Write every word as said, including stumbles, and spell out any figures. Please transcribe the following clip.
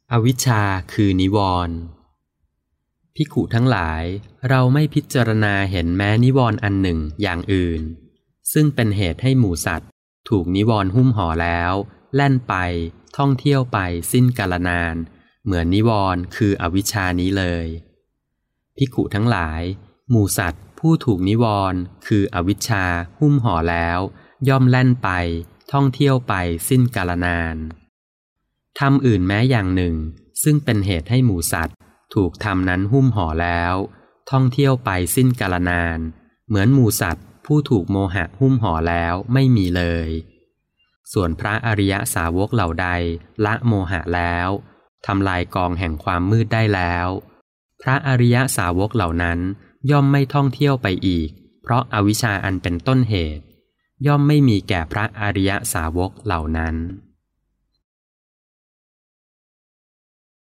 อวิชชาคือนิวรณ์ภิกขุทั้งหลายเราไม่พิจารณาเห็นแม้นิวรณ์อันหนึ่งอย่างอื่นซึ่งเป็นเหตุให้หมู่สัตว์ถูกนิวรณ์หุ้มห่อแล้วแล่นไปท่องเที่ยวไปสิ้นกาลนานเหมือนนิวรณ์คืออวิชชานี้เลยภิกขุทั้งหลายหมู่สัตว์ผู้ถูกนิวรณ์คืออวิชชาหุ้มห่อแล้วย่อมแล่นไปท่องเที่ยวไปสิ้นกาลนานธรรมอื่นแม้อย่างหนึ่งซึ่งเป็นเหตุให้หมู่สัตว์ถูกธรรมนั้นหุ้มห่อแล้วท่องเที่ยวไปสิ้นกาลนานเหมือนหมู่สัตว์ผู้ถูกโมหะหุ้มห่อแล้วไม่มีเลยส่วนพระอริยสาวกเหล่าใดละโมหะแล้วทำลายกองแห่งความมืดได้แล้วพระอริยสาวกเหล่านั้นย่อมไม่ท่องเที่ยวไปอีกเพราะอวิชชาอันเป็นต้นเหตุย่อมไม่มีแก่พระอริยสาวกเหล่านั้น